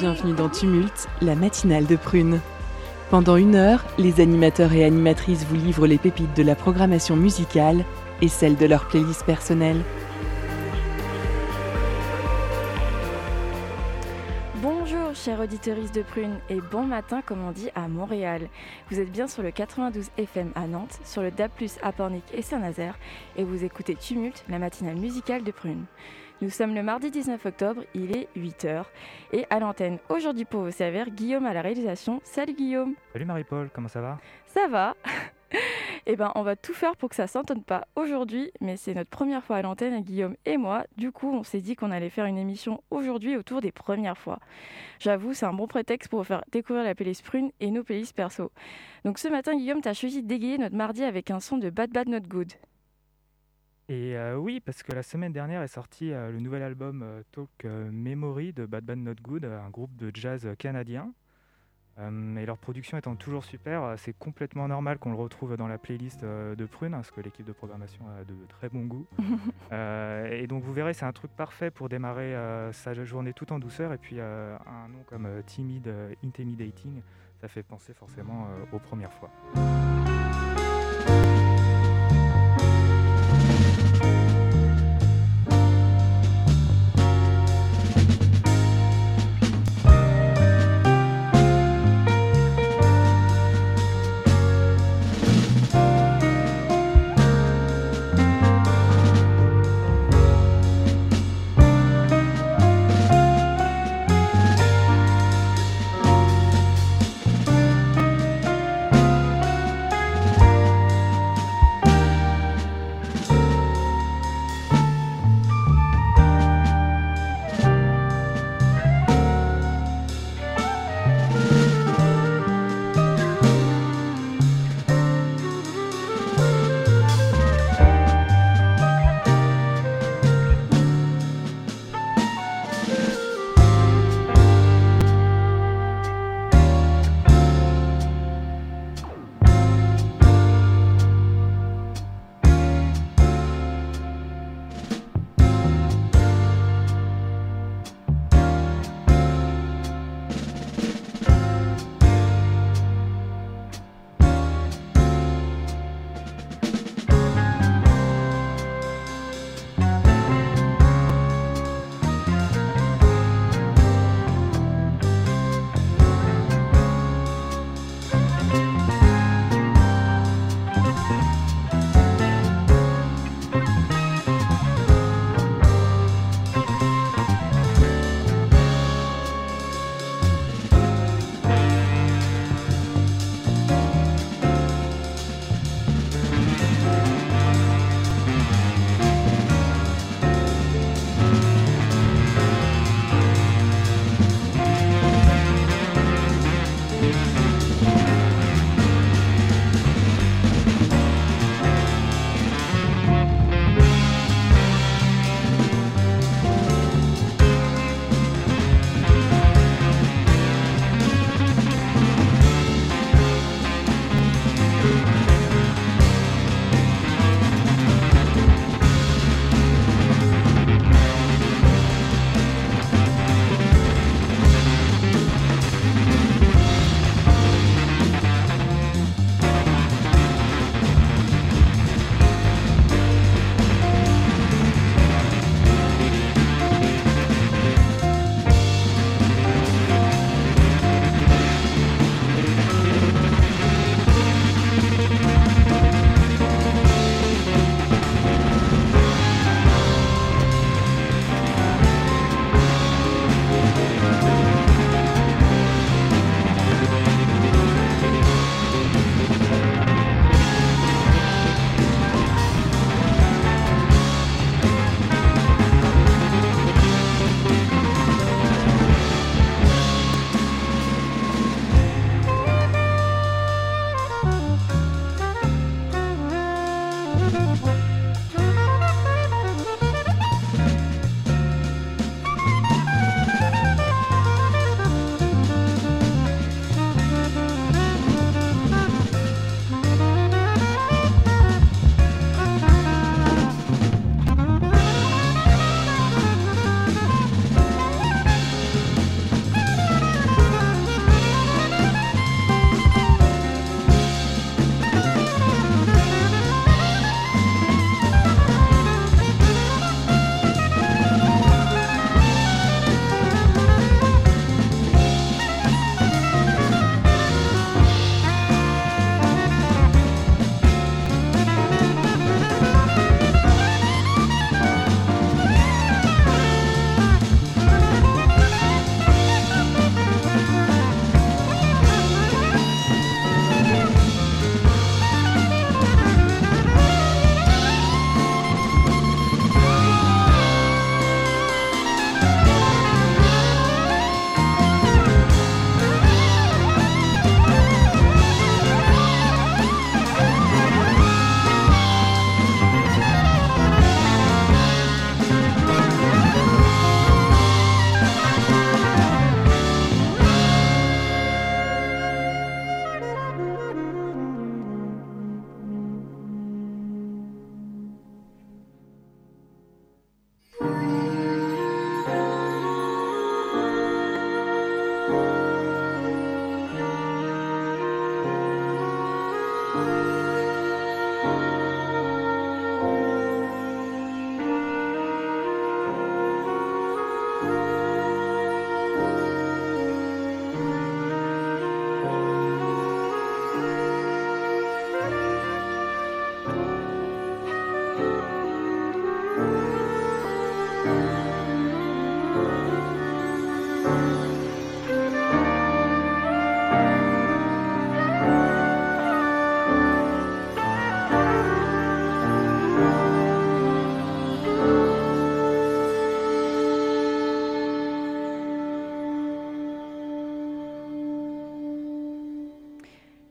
Bienvenue dans Tumulte, la matinale de Prune. Pendant 1 heure, les animateurs et animatrices vous livrent les pépites de la programmation musicale et celles de leur playlist personnelle. Bonjour chers auditeurs de Prune et bon matin comme on dit à Montréal. Vous êtes bien sur le 92 FM à Nantes, sur le DAB+, à Pornic et Saint-Nazaire et vous écoutez Tumulte, la matinale musicale de Prune. Nous sommes le mardi 19 octobre, il est 8h et à l'antenne aujourd'hui pour vous servir, Guillaume à la réalisation. Salut Guillaume. Salut Marie-Paul, comment ça va ? Ça va. Eh ben, on va tout faire pour que ça s'entende pas aujourd'hui, mais c'est notre première fois à l'antenne, Guillaume et moi. Du coup, on s'est dit qu'on allait faire une émission aujourd'hui autour des premières fois. J'avoue, c'est un bon prétexte pour vous faire découvrir la playlist Prune et nos playlists perso. Donc ce matin, Guillaume, t'as choisi d'égayer notre mardi avec un son de Bad Bad Not Good. Et oui, parce que la semaine dernière est sorti le nouvel album Talk Memory de Bad Bad Not Good, un groupe de jazz canadien. Et leur production étant toujours super, c'est complètement normal qu'on le retrouve dans la playlist de Prune, parce que l'équipe de programmation a de très bon goût. Et donc vous verrez, c'est un truc parfait pour démarrer sa journée tout en douceur. Et puis un nom comme Timid Intimidating, ça fait penser forcément aux premières fois.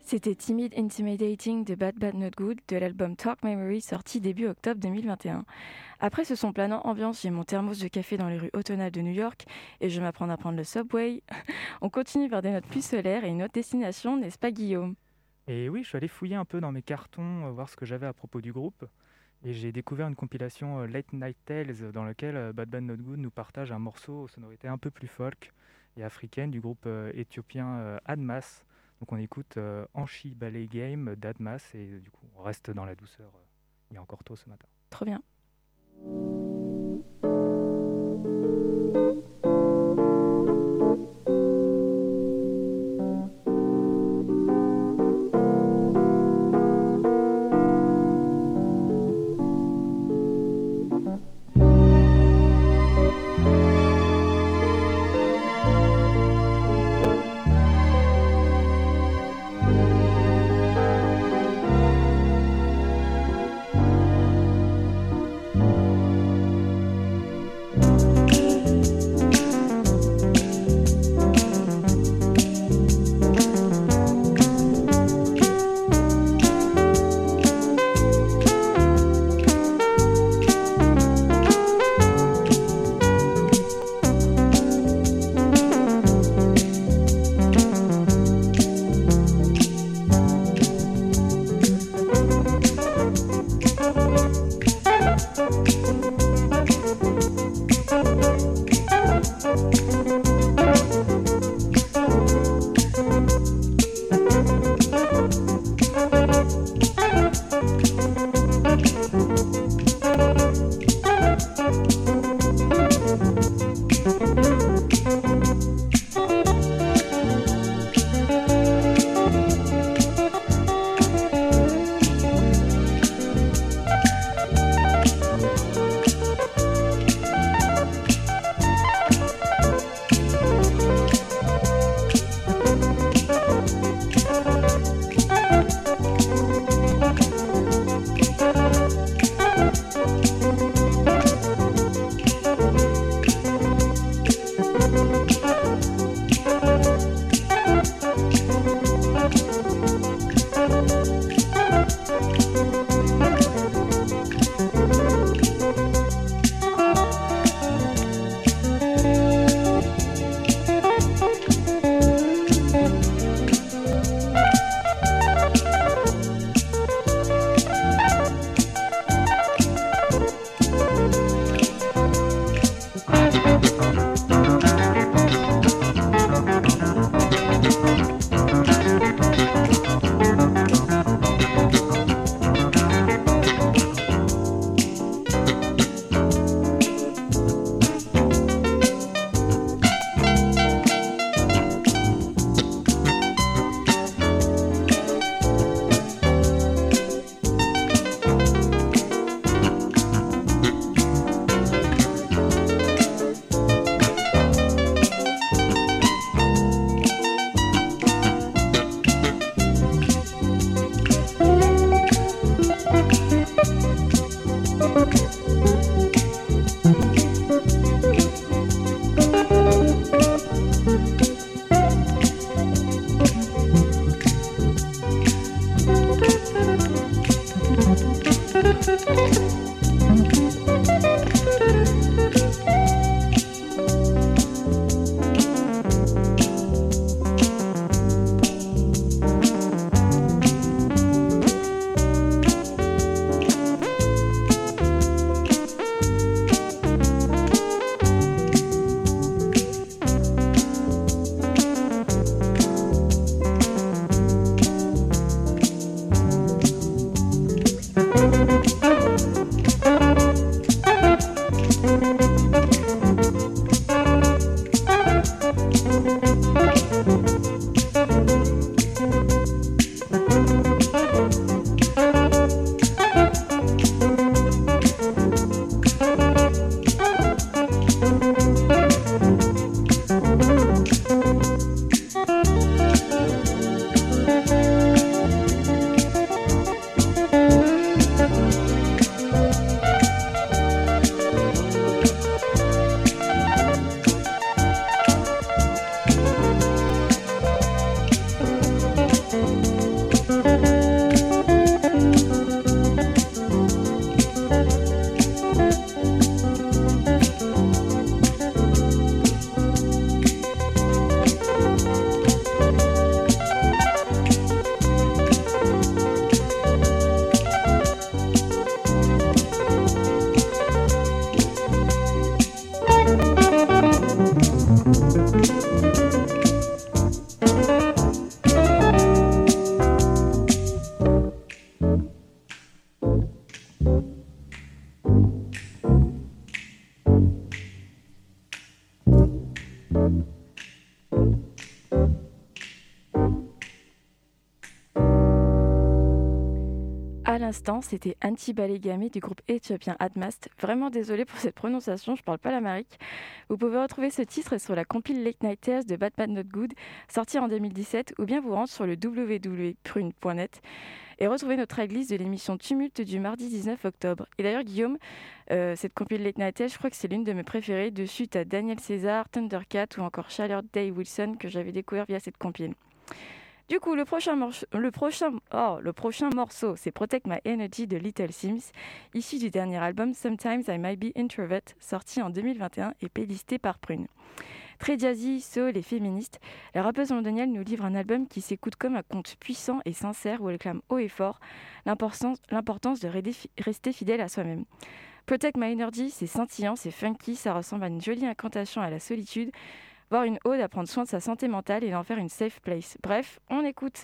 C'était Timid Intimidating de Bad Bad Not Good de l'album Talk Memory sorti début octobre 2021. Après ce son planant ambiance, j'ai mon thermos de café dans les rues automnales de New York et je m'apprends à prendre le subway. On continue vers des notes plus solaires et une autre destination, n'est-ce pas Guillaume? Et oui, je suis allé fouiller un peu dans mes cartons, voir ce que j'avais à propos du groupe. Et j'ai découvert une compilation Late Night Tales dans laquelle Bad Bad Not Good nous partage un morceau aux sonorités un peu plus folk et africaines du groupe éthiopien Admas. Donc on écoute Anchi Ballet Game d'Admas et du coup on reste dans la douceur. Il est encore tôt ce matin. Trop bien. l'instant, c'était Anti Balegame du groupe éthiopien Admast. Vraiment désolée pour cette prononciation, je parle pas l'amérique. Vous pouvez retrouver ce titre sur la compile Late Night Tears de Bad Bad Not Good, sortie en 2017, ou bien vous rendre sur le www.prune.net et retrouver notre tracklist de l'émission Tumulte du mardi 19 octobre. Et d'ailleurs, Guillaume, cette compile Late Night Tears, je crois que c'est l'une de mes préférées. Dessus, tu as Daniel César, Thundercat ou encore Chaleur Day Wilson que j'avais découvert via cette compile. Du coup, le prochain morceau, c'est Protect My Energy de Little Sims, issu du dernier album Sometimes I Might Be Introvert, sorti en 2021 et playlisté par Prune. Très jazzy, soul et féministe, la rappeuse londonienne nous livre un album qui s'écoute comme un conte puissant et sincère où elle clame haut et fort l'importance de rester fidèle à soi-même. Protect My Energy, c'est scintillant, c'est funky, ça ressemble à une jolie incantation à la solitude, voire une ode à prendre soin de sa santé mentale et d'en faire une safe place. Bref, on écoute.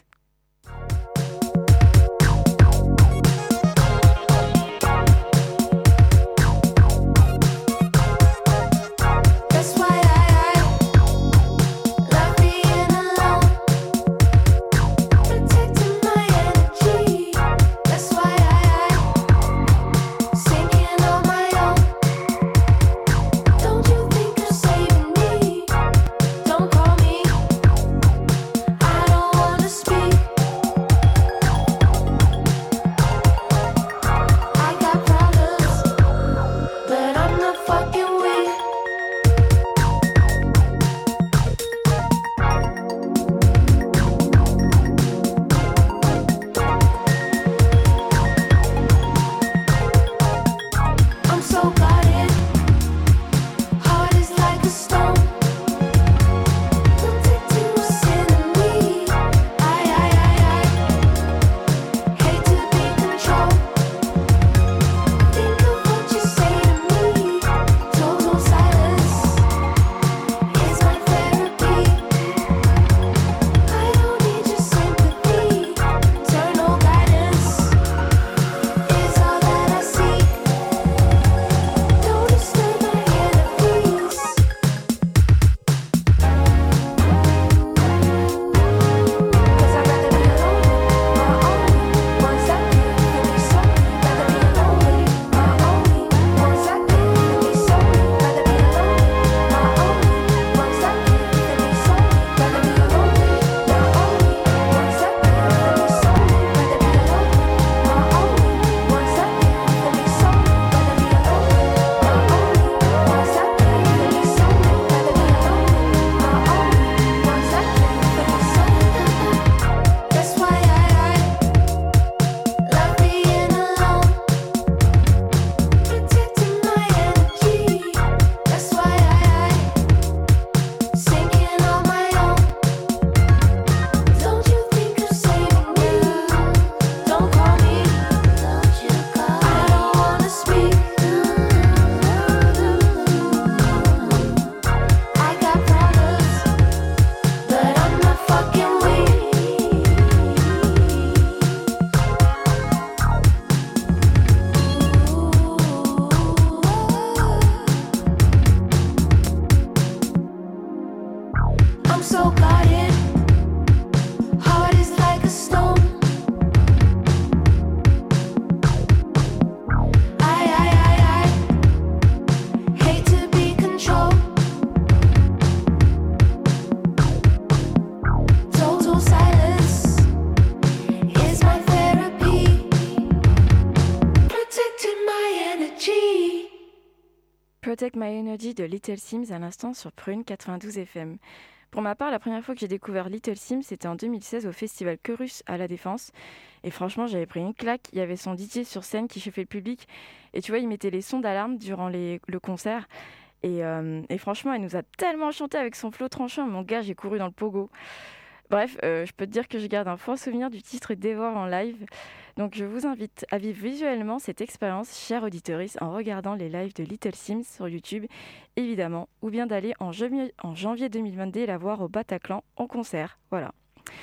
Protect My Energy de Little Sims à l'instant sur Prune 92 FM. Pour ma part, la première fois que j'ai découvert Little Sims, c'était en 2016 au festival Chorus à La Défense. Et franchement, j'avais pris une claque. Il y avait son DJ sur scène qui chauffait le public. Et tu vois, il mettait les sons d'alarme durant le concert. Et franchement, elle nous a tellement chanté avec son flow tranchant. Mon gars, j'ai couru dans le pogo. Bref, je peux te dire que je garde un fort souvenir du titre Dévore en live. Donc je vous invite à vivre visuellement cette expérience, chère auditrice, en regardant les lives de Little Sims sur YouTube, évidemment, ou bien d'aller en janvier 2022 la voir au Bataclan en concert. Voilà.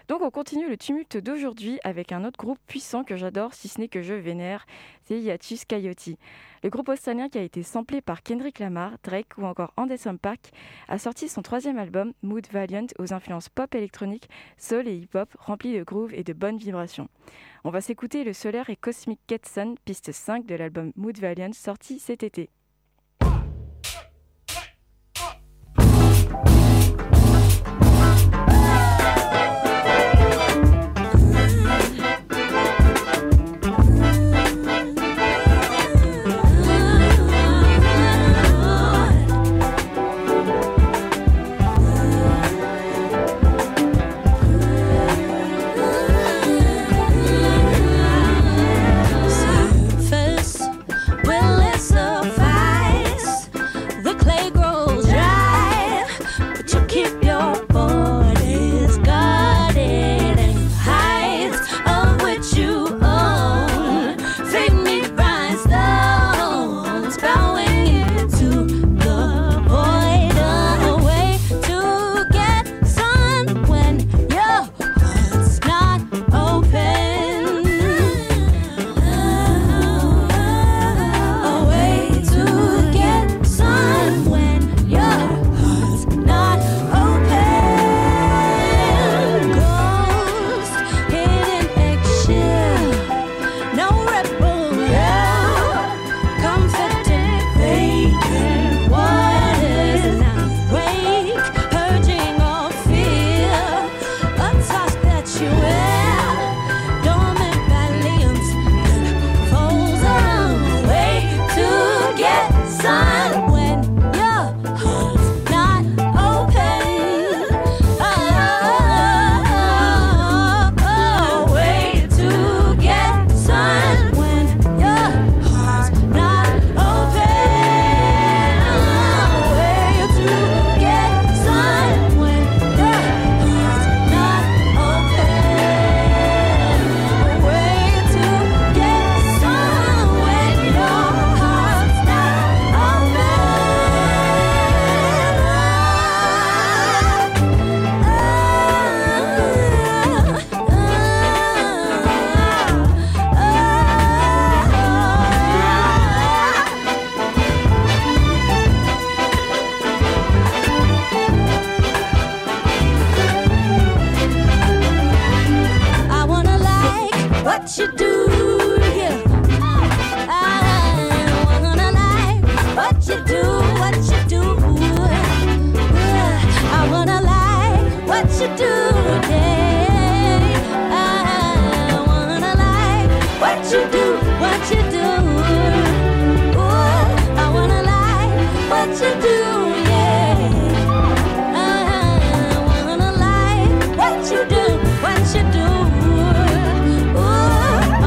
Donc on continue le tumulte d'aujourd'hui avec un autre groupe puissant que j'adore, si ce n'est que je vénère, c'est Hiatus Coyote. Le groupe australien qui a été samplé par Kendrick Lamar, Drake ou encore Anderson .Paak a sorti son 3e album, Mood Valiant, aux influences pop électronique, soul et hip-hop, rempli de groove et de bonnes vibrations. On va s'écouter le solaire et Cosmic Get Sun, piste 5 de l'album Mood Valiant, sorti cet été. What you do, what you do. Ooh,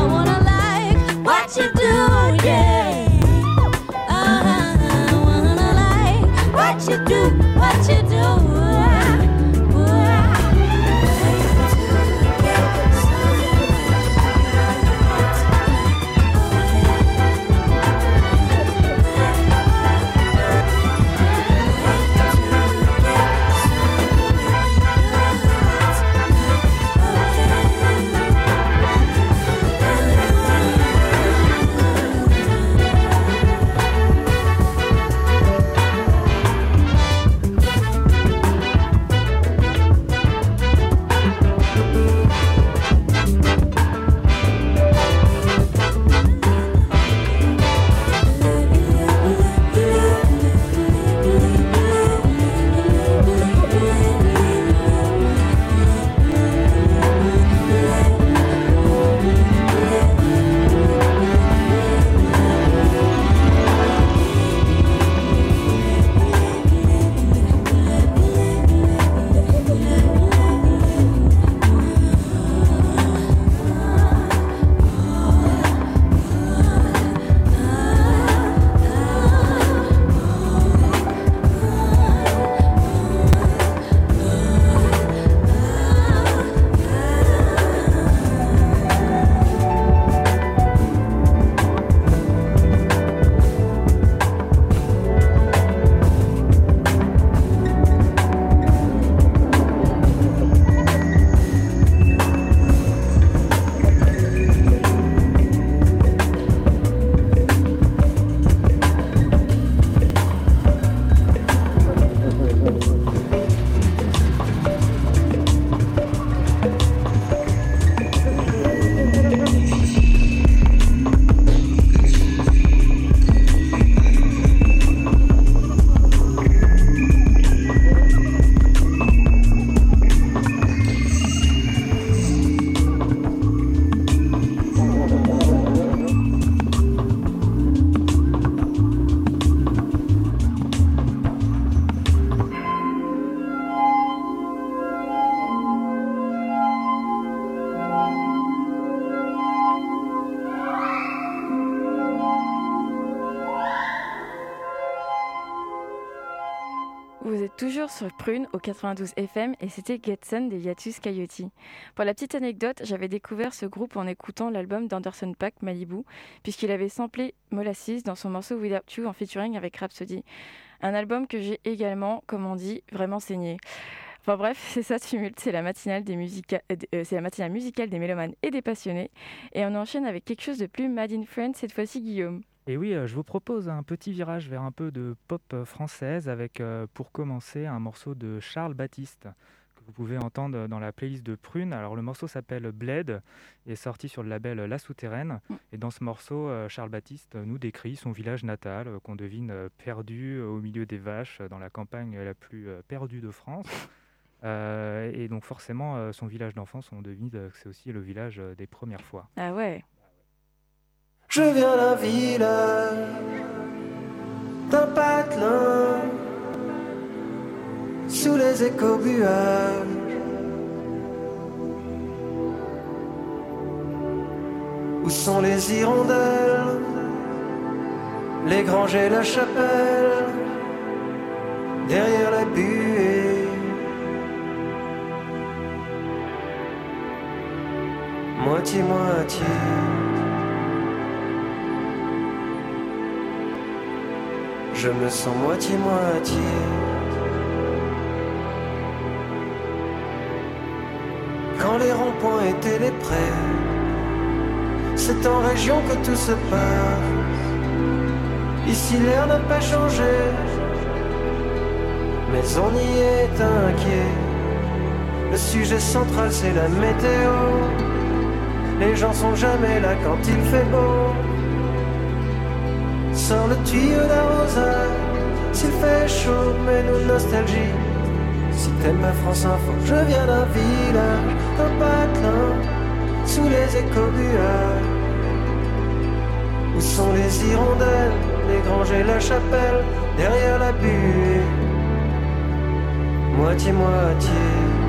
toujours sur Prune au 92 FM et c'était Get Sun des Hiatus Coyote. Pour la petite anecdote, j'avais découvert ce groupe en écoutant l'album d'Anderson .Paak Malibu, puisqu'il avait samplé Molasses dans son morceau Without You en featuring avec Rhapsody. Un album que j'ai également, comme on dit, vraiment saigné. Enfin bref, c'est ça Tumulte, c'est la matinale musicale des mélomanes et des passionnés. Et on enchaîne avec quelque chose de plus Made in France, cette fois-ci Guillaume. Et oui, je vous propose un petit virage vers un peu de pop française avec, pour commencer, un morceau de Charles Baptiste que vous pouvez entendre dans la playlist de Prune. Alors le morceau s'appelle Bled et est sorti sur le label La Souterraine. Et dans ce morceau, Charles Baptiste nous décrit son village natal qu'on devine perdu au milieu des vaches dans la campagne la plus perdue de France. Et donc forcément, son village d'enfance, on devine que c'est aussi le village des premières fois. Ah ouais. Je viens d'un village, d'un patelin, sous les écobuages. Où sont les hirondelles, les granges et la chapelle, derrière la buée. Moitié-moitié. Je me sens moitié-moitié. Quand les ronds-points étaient les prés, c'est en région que tout se passe. Ici l'air n'a pas changé, mais on y est inquiet. Le sujet central c'est la météo. Les gens sont jamais là quand il fait beau. Sors le tuyau d'arrosage, s'il fait chaud, mets-nous nostalgie. Si t'aimes ma France Info, je viens d'un village, d'un patelin, sous les écobuages. Où sont les hirondelles, les granges et la chapelle, derrière la buée. Moitié-moitié.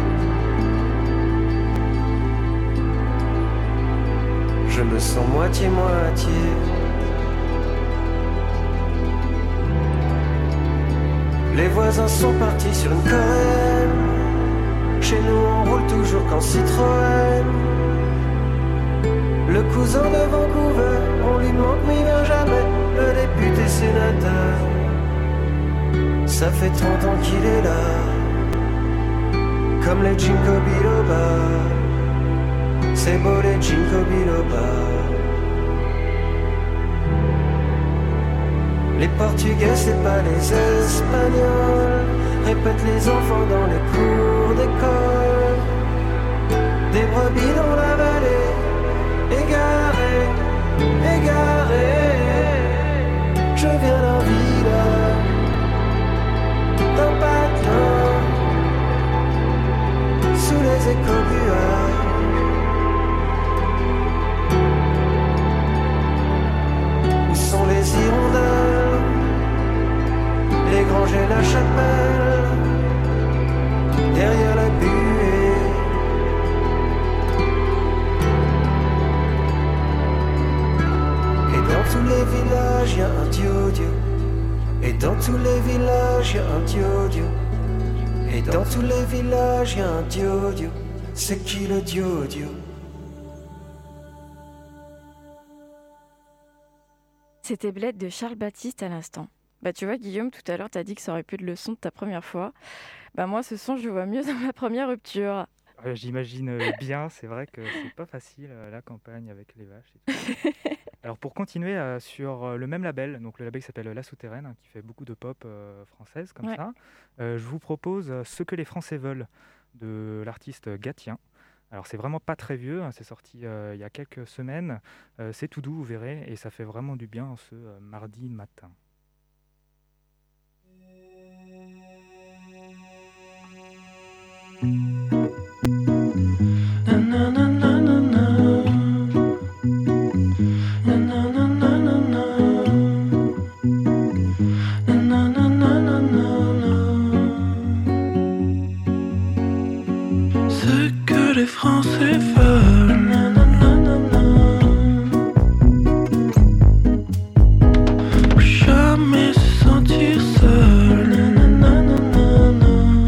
Je me sens moitié-moitié. Les voisins sont partis sur une Corelle. Chez nous on roule toujours qu'en Citroën. Le cousin de Vancouver, on lui manque mais il vient jamais. Le député sénateur, ça fait 30 ans qu'il est là. Comme les Ginkgo biloba, c'est beau les Ginkgo biloba. Les Portugais c'est pas les Espagnols, répètent les enfants dans les cours d'école. Des brebis dans la vallée, égarées, égarées. Je viens d'un village, d'un patelin, sous les écobuages. Où sont les hirondelles, les granges et la chapelle, derrière la buée. Et dans tous les villages y'a un diodio. Et dans tous les villages y'a un diodio. Et dans tous les villages y'a un diodio. C'est qui le diodio? C'était Bled de Charles Baptiste à l'instant. Bah tu vois Guillaume, tout à l'heure t'as dit que ça aurait pu être le son de ta première fois. Bah moi ce son je le vois mieux dans ma première rupture. J'imagine bien, c'est vrai que c'est pas facile la campagne avec les vaches et tout. Alors pour continuer sur le même label, donc le label qui s'appelle La Souterraine, qui fait beaucoup de pop française comme ça, je vous propose Ce que les Français veulent de l'artiste Gatien. Alors c'est vraiment pas très vieux, c'est sorti il y a quelques semaines, c'est tout doux vous verrez, et ça fait vraiment du bien ce mardi matin. Ce que les Français veulent, jamais se sentir seul.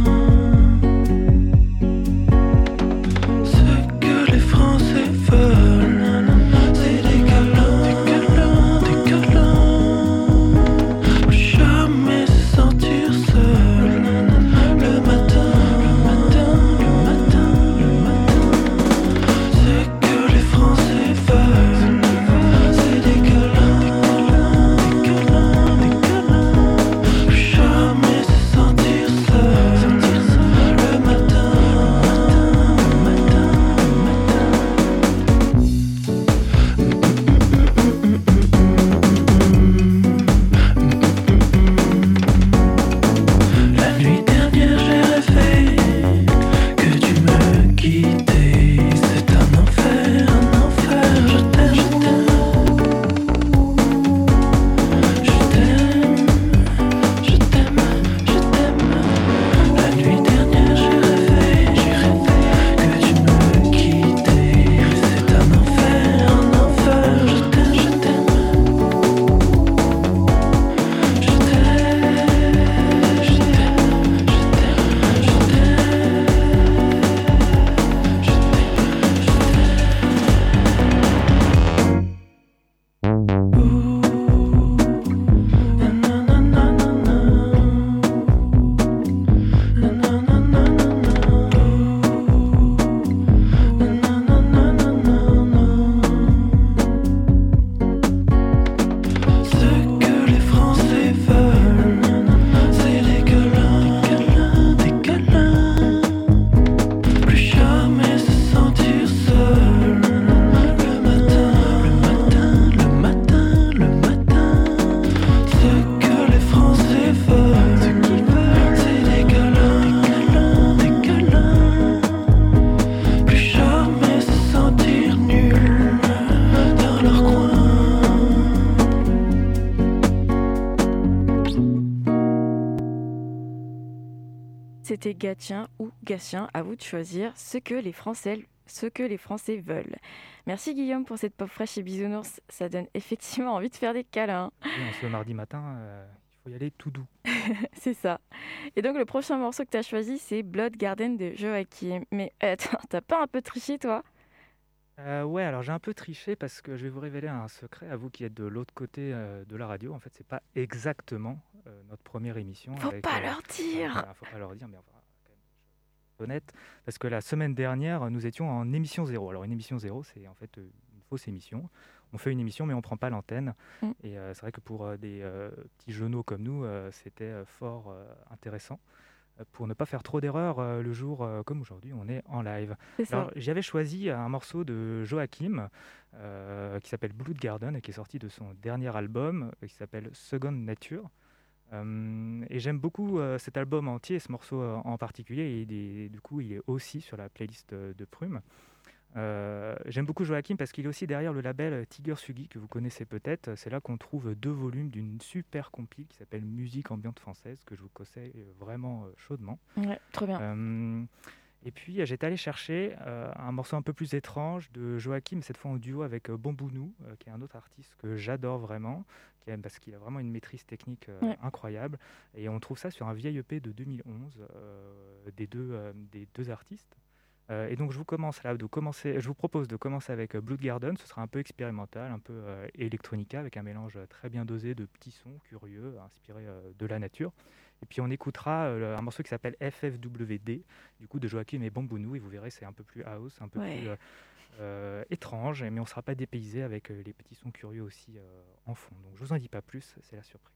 côté gatien ou gatien, à vous de choisir ce que les Français veulent. Merci Guillaume pour cette pop fraîche et bisounours, ça donne effectivement envie de faire des câlins. Oui, ce mardi matin, il faut y aller tout doux. C'est ça. Et donc le prochain morceau que tu as choisi, c'est Blood Garden de Joachim. Mais attends, t'as pas un peu triché toi ? Ouais, alors j'ai un peu triché parce que je vais vous révéler un secret à vous qui êtes de l'autre côté de la radio. En fait, c'est pas exactement notre première émission. Faut pas leur dire. Voilà, faut pas leur dire, mais enfin, quand même, je suis honnête, parce que la semaine dernière, nous étions en émission 0. Alors une émission 0, c'est en fait une fausse émission. On fait une émission, mais on prend pas l'antenne. Et c'est vrai que pour des petits genoux comme nous, c'était fort intéressant. Pour ne pas faire trop d'erreurs le jour comme aujourd'hui, on est en live. C'est ça. Alors, j'avais choisi un morceau de Joachim qui s'appelle Blood Garden et qui est sorti de son dernier album qui s'appelle Second Nature. Et j'aime beaucoup cet album entier, ce morceau en particulier, et du coup il est aussi sur la playlist de Prüm. J'aime beaucoup Joachim parce qu'il est aussi derrière le label Tiger Sugi que vous connaissez peut-être. C'est là qu'on trouve 2 volumes d'une super compile qui s'appelle Musique ambiante française que je vous conseille vraiment chaudement. Ouais, trop bien. Et puis j'étais allé chercher un morceau un peu plus étrange de Joachim, cette fois en duo avec Bambounou, qui est un autre artiste que j'adore vraiment, parce qu'il a vraiment une maîtrise technique incroyable. Et on trouve ça sur un vieil EP de 2011 des deux artistes. Et donc je vous propose de commencer avec Blood Garden. Ce sera un peu expérimental, un peu electronica, avec un mélange très bien dosé de petits sons curieux, inspirés de la nature. Et puis on écoutera un morceau qui s'appelle FFWD, du coup de Joachim et Bambounou, et vous verrez c'est un peu plus house, un peu plus étrange, mais on ne sera pas dépaysé avec les petits sons curieux aussi en fond. Donc je vous en dis pas plus, c'est la surprise.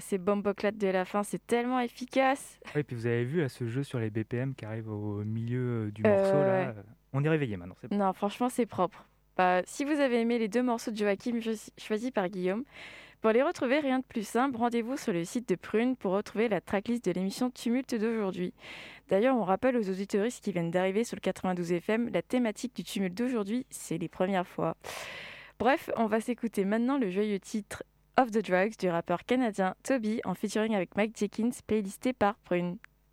ces bomboclates de la fin, c'est tellement efficace. Oui, puis vous avez vu là, ce jeu sur les BPM qui arrive au milieu du morceau, là, on est réveillé maintenant. C'est bon. Non, franchement, c'est propre. Si vous avez aimé les 2 morceaux de Joachim choisis par Guillaume, pour les retrouver, rien de plus simple, rendez-vous sur le site de Prune pour retrouver la tracklist de l'émission Tumulte d'aujourd'hui. D'ailleurs, on rappelle aux auditeuristes qui viennent d'arriver sur le 92 FM, la thématique du Tumulte d'aujourd'hui, c'est les premières fois. Bref, on va s'écouter maintenant le joyeux titre Off the Drugs du rappeur canadien Toby en featuring avec Mike Jenkins, playlisté par Prune.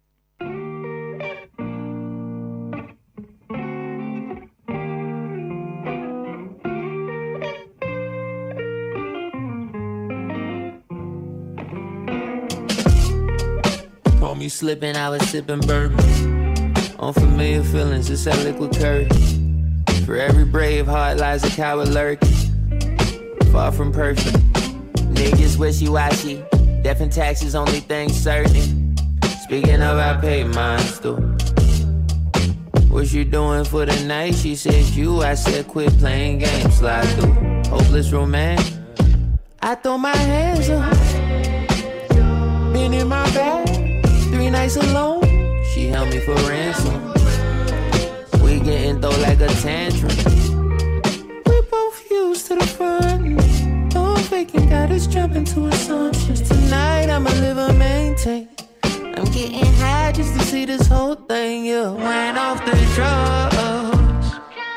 Caught me slipping, I was sipping bourbon. Unfamiliar feelings, it's that liquid courage. For every brave heart lies a coward lurking. Far from perfect, niggas wishy-washy. Death and taxes, only thing certain. Speaking of, I paid mine too. What you doing for the night? She said you, I said quit playing games, slide through. Hopeless romance, I throw my hands up. Been in my bag, 3 nights alone. She held me for ransom. We getting though like a tantrum. We both used to the front. No faking, got us jumping to assumptions. Tonight I'ma live and maintain. I'm getting high just to see this whole thing, yeah. Went off the drugs.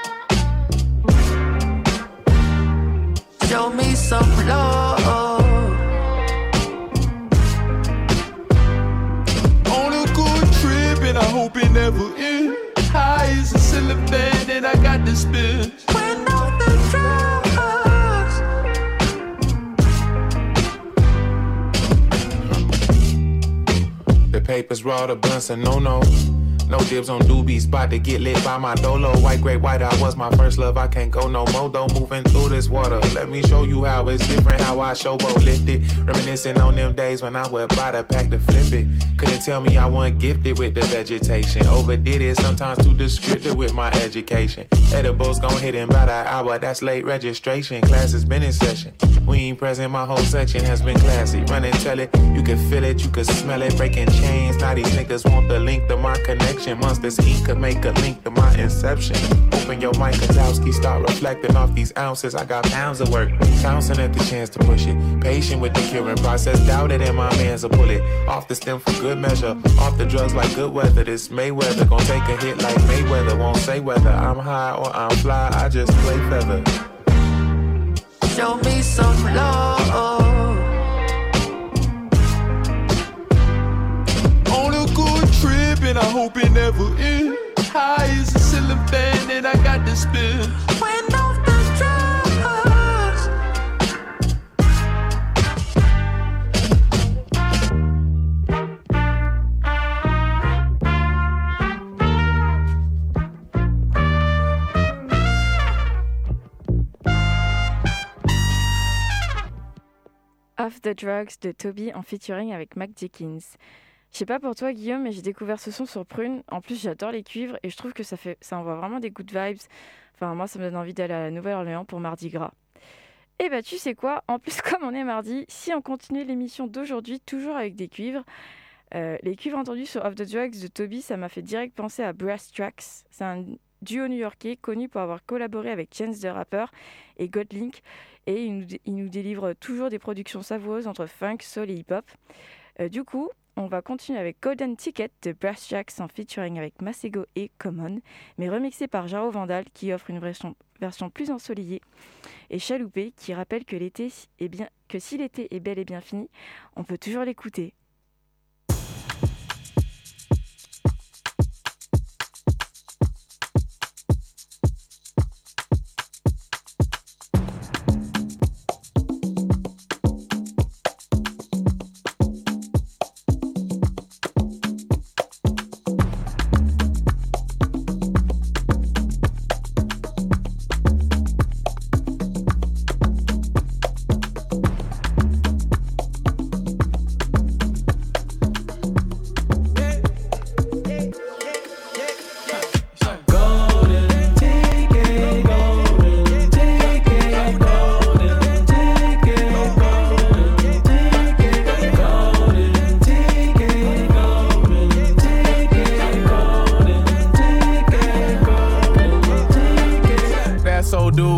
Show me some love. On a good trip and I hope it never ends. High as a celibate and I got the spin. Went off the drugs. The papers raw, the blunts a no-no. No dibs on doobies, bout to get lit by my dolo. White, great white, I was my first love, I can't go no more though. Moving through this water, let me show you how it's different. How I showboat lifted, reminiscing on them days when I would buy the pack to flip it. Couldn't tell me I wasn't gifted with the vegetation. Overdid it, sometimes too descriptive with my education. Edibles gon' hit in about an hour, that's late registration. Class has been in session, we ain't present, my whole section has been classy. Run and tell it, you can feel it, you can smell it. Breaking chains, now these niggas want the link to my connection. Monsters ink could make a link to my inception. Open your mic, Kozlowski, start reflecting off these ounces. I got pounds of work, bouncing at the chance to push it. Patient with the curing process, doubted in my man's a bullet. Off the stem for good measure, off the drugs like good weather. This Mayweather gon' take a hit like Mayweather. Won't say whether I'm high or I'm fly, I just play feather. Show me some love. On a good trip and I hope it never ends. High as a celibate and I got the spin. Went off the drugs. Off the Drugs de Toby en featuring avec Mac Jenkins. Je sais pas pour toi Guillaume, mais j'ai découvert ce son sur Prune. En plus, j'adore les cuivres et je trouve que ça envoie vraiment des good vibes. Enfin, moi, ça me donne envie d'aller à la Nouvelle-Orléans pour Mardi Gras. Et bah, tu sais quoi? En plus, comme on est mardi, si on continue l'émission d'aujourd'hui, toujours avec des cuivres, les cuivres entendus sur Off the Drugs de Toby, ça m'a fait direct penser à Brass Tracks. C'est un duo new-yorkais connu pour avoir collaboré avec Chance the Rapper et Godlink. Et il nous délivre toujours des productions savoureuses entre funk, soul et hip-hop. Du coup, on va continuer avec Golden Ticket de Brass Tracks en featuring avec Masego et Common, mais remixé par Jaro Vandal qui offre une version plus ensoleillée, et Chaloupé qui rappelle que si l'été est bel et bien fini, on peut toujours l'écouter.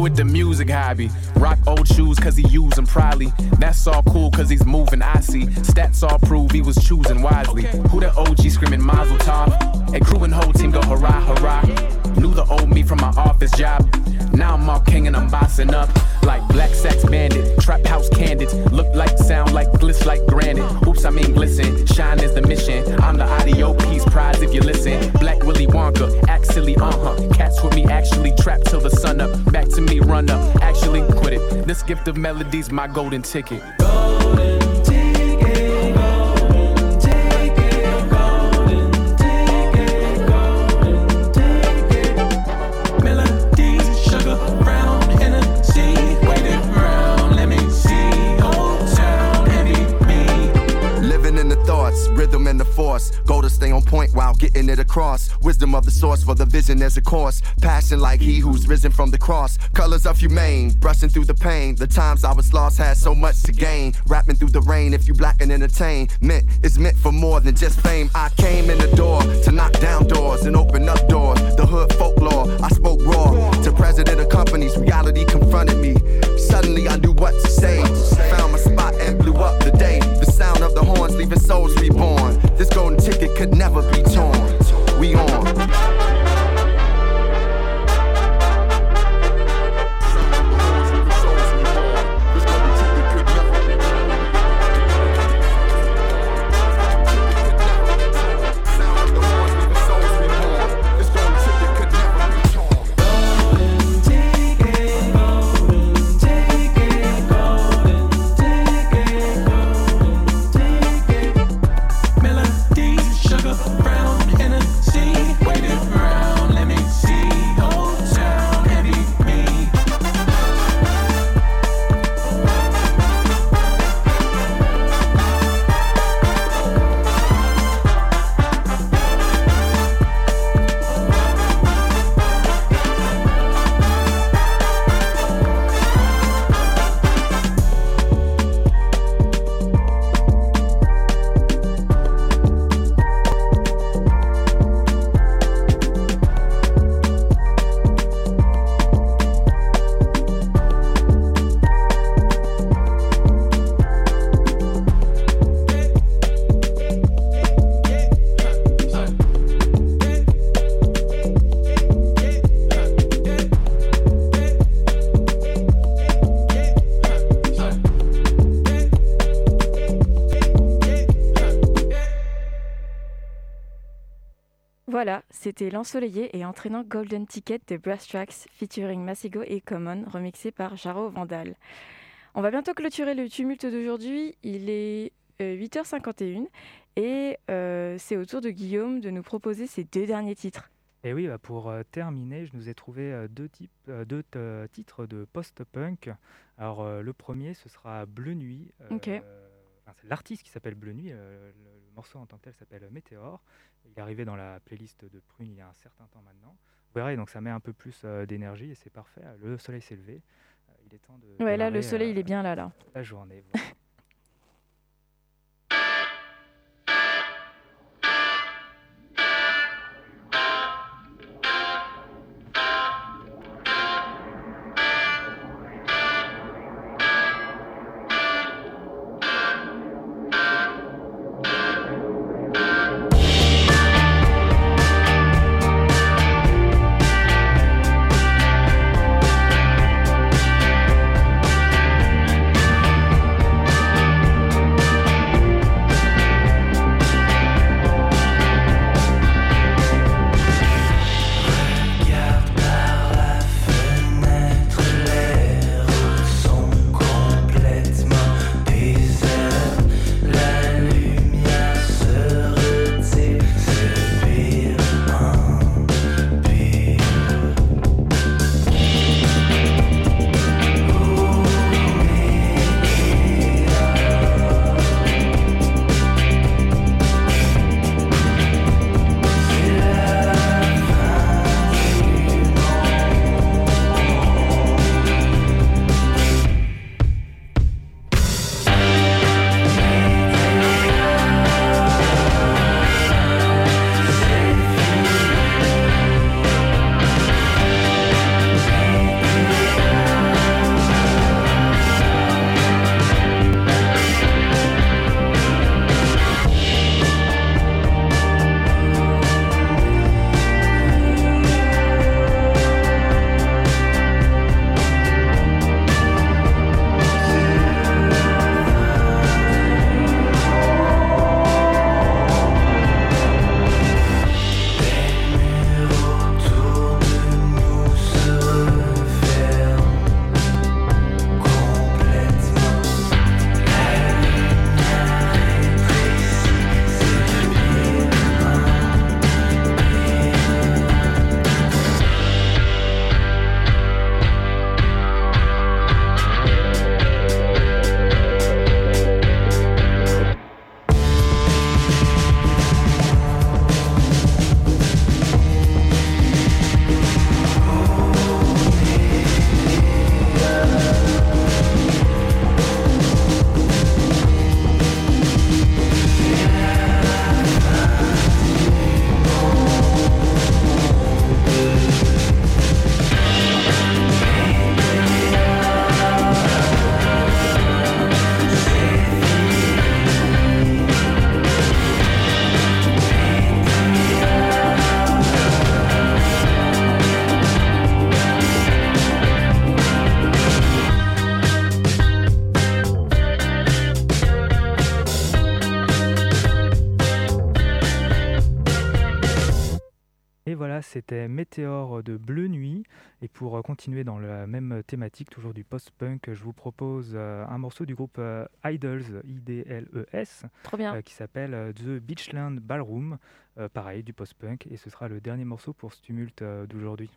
with the music hobby. Rock old shoes cause he use them proudly. That's all cool cause he's moving, I see. Stats all prove he was choosing wisely. Who the OG screaming Mazel Tov? A crew and whole team go hurrah, hurrah. Knew the old me from my office job. Now I'm all king and I'm bossing up. Like Black Sax Bandit, Trap House Candid. Look like, sound like, bliss like granite. Oops, I mean glisten, shine is the mission. I'm the audio piece, prize if you listen. Black Willy Wonka, act silly, Cats with me actually trapped till the sun up. Back to me, run up, actually quit it. This gift of melodies, my golden ticket. Golden ticket, golden ticket, golden ticket, golden ticket. Melodies, sugar, brown, Hennessy, waiting round, let me see, old town, heavy me. Living in the thoughts, rhythm and the force. Go to stay on point while getting it across. Wisdom of the source for the vision as a course. Passion like he who's risen from the cross. Colors of humane, brushing through the pain. The times I was lost had so much to gain. Rapping through the rain if you black and entertain. Meant it's meant for more than just fame. I came in the door to knock down doors and open up doors. The hood folklore, I spoke raw. To president of companies, reality confronted me. Suddenly I knew what to say. Found my spot and blew up the day. The sound of the horns leaving souls reborn. This golden ticket could never be torn. We on. Voilà, c'était l'ensoleillé et entraînant Golden Ticket de Brass Tracks featuring Masego et Common, remixé par Jaro Vandal. On va bientôt clôturer le tumulte d'aujourd'hui, il est 8h51 et c'est au tour de Guillaume de nous proposer ses deux derniers titres. Et oui, pour terminer, je nous ai trouvé deux titres de post-punk. Alors le premier, ce sera Bleu Nuit. Okay. C'est l'artiste qui s'appelle Bleu Nuit, le morceau en tant que tel s'appelle Météore. Il est arrivé dans la playlist de Prune il y a un certain temps maintenant. Vous verrez, donc ça met un peu plus d'énergie et c'est parfait. Le soleil s'est levé. Il est temps de... Ouais, là, le soleil, il est bien là. La journée. Voilà. voilà, c'était Météore de Bleu Nuit. Et pour continuer dans la même thématique, toujours du post-punk, je vous propose un morceau du groupe Idols, I-D-L-E-S, Trop bien. qui s'appelle The Beachland Ballroom, pareil, du post-punk. Et ce sera le dernier morceau pour ce tumulte d'aujourd'hui.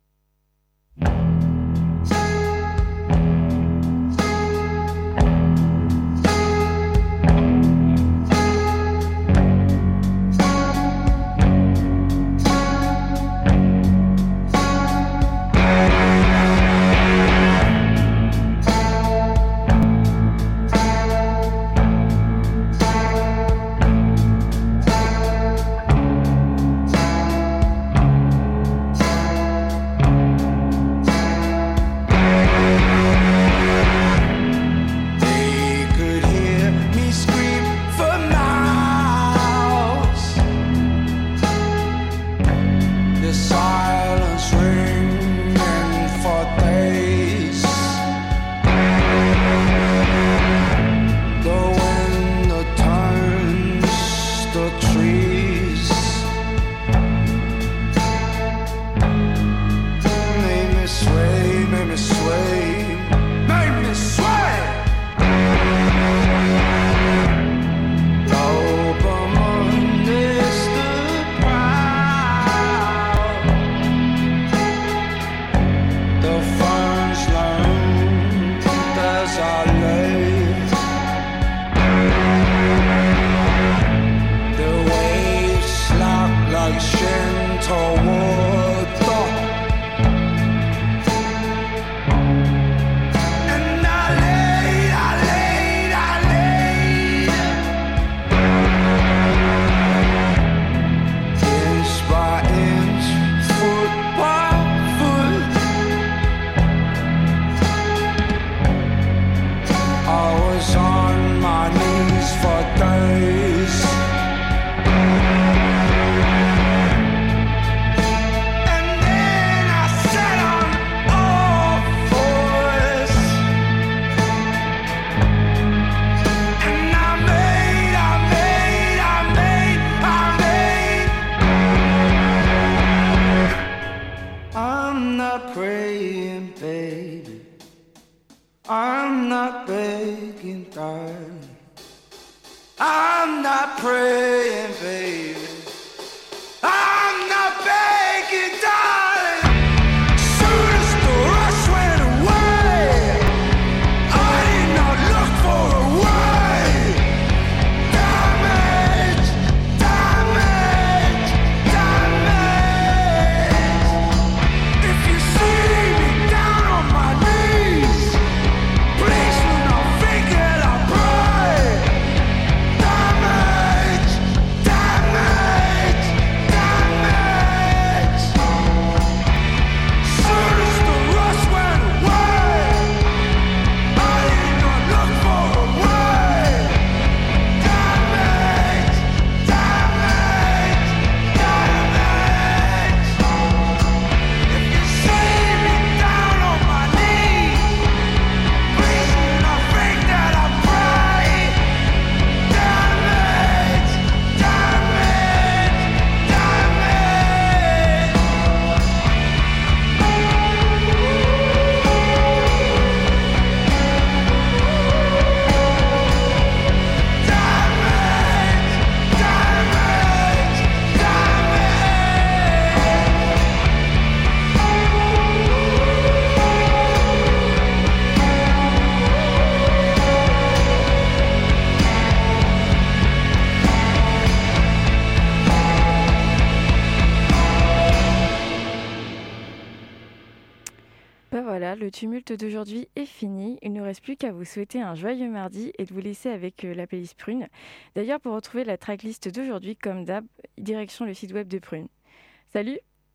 Le tumulte d'aujourd'hui est fini. Il ne reste plus qu'à vous souhaiter un joyeux mardi et de vous laisser avec la playlist Prune. D'ailleurs, pour retrouver la tracklist d'aujourd'hui, comme d'hab, direction le site web de Prune. Salut!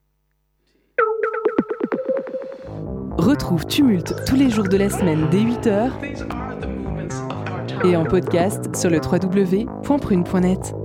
Retrouve Tumulte tous les jours de la semaine dès 8h et en podcast sur le www.prune.net.